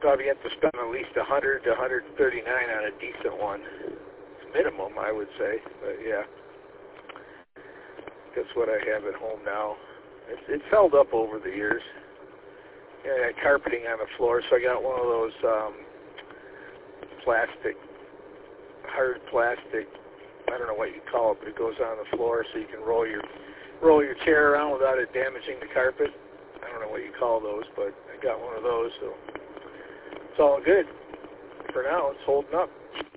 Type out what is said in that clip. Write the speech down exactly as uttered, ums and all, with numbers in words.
probably have to spend at least one hundred to one thirty-nine on a decent one. Minimum, I would say, but yeah. That's what I have at home now. It's, it's held up over the years. Yeah, I got carpeting on the floor, so I got one of those um, plastic, hard plastic, I don't know what you call it, but it goes on the floor so you can roll your roll your chair around without it damaging the carpet. I don't know what you call those, but I got one of those, so it's all good. For now, it's holding up.